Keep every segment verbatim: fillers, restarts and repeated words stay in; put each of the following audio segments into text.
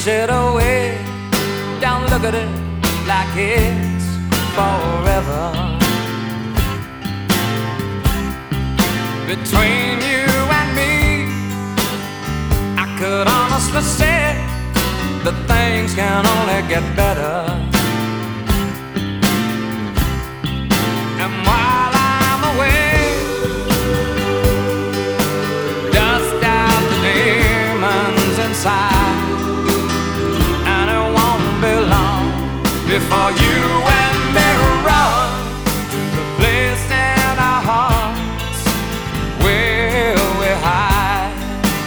push it away. Don't look at it like it's forever. Between you and me, I could honestly say that things can only get better. And while I'm away, dust out the demons inside, and it won't be long before you and me run to the place in our hearts where we hide.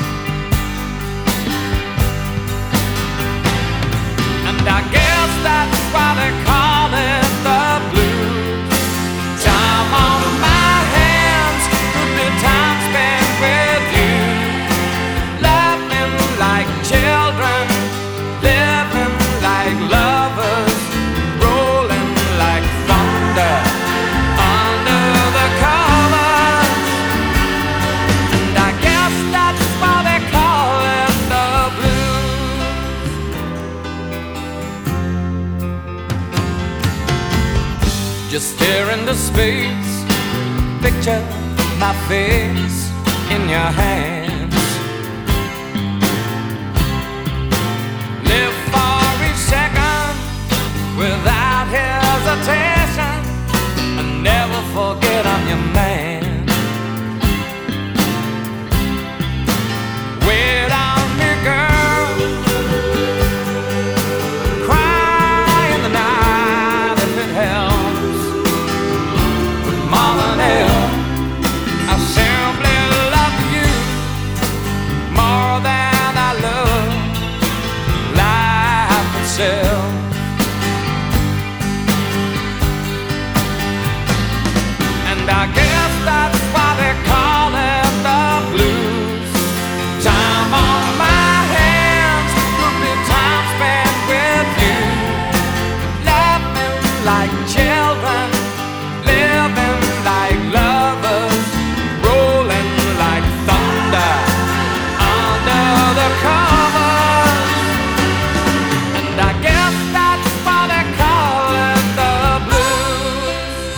And I guess that's why they call it the blues. Time on my hands could be time spent with you, laughing like children, living like lovers, rolling like thunder under the covers. And I guess that's why they call it the blues. Just stare into space, picture my face in your hands. Live for each second without hesitation, and never forget I'm your man. Wait on me, girl, cry in the night if it helps. But more than ever, I simply love you more than I love life itself. And I guess that's why they call it the blues. Time on my hands could be time spent with you, laughing like children, living like lovers, rolling like thunder under the covers. And I guess that's why they call it the blues.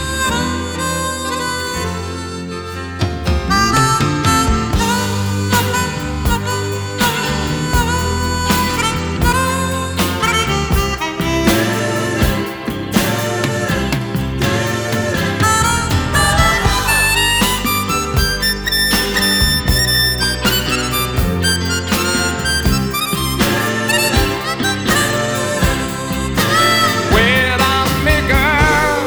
Wait on me, girl,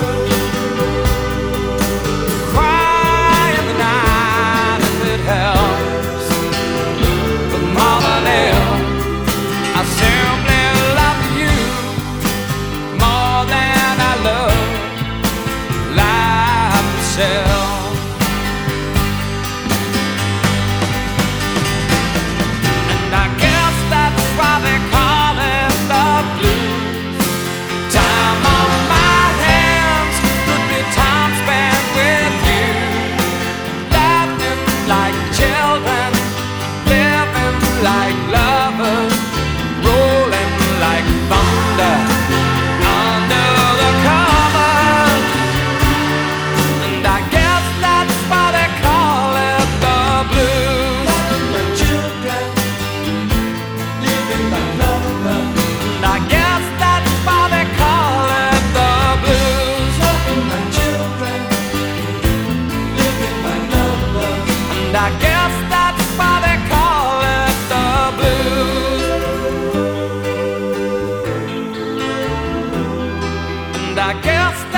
cry in the night if it helps. But more than ever, I simply love you more than I love life itself. And I guess that's why they call it the blues. Time on my hands could be time spent with you, laughing like children, living like lovers, rolling like thunder under the covers. And I guess that's why they call it the blues. My children, living like lovers. And I guess that's why they call it the blues. My children, living like lovers. And I guess that's why they call it the blues. And I guess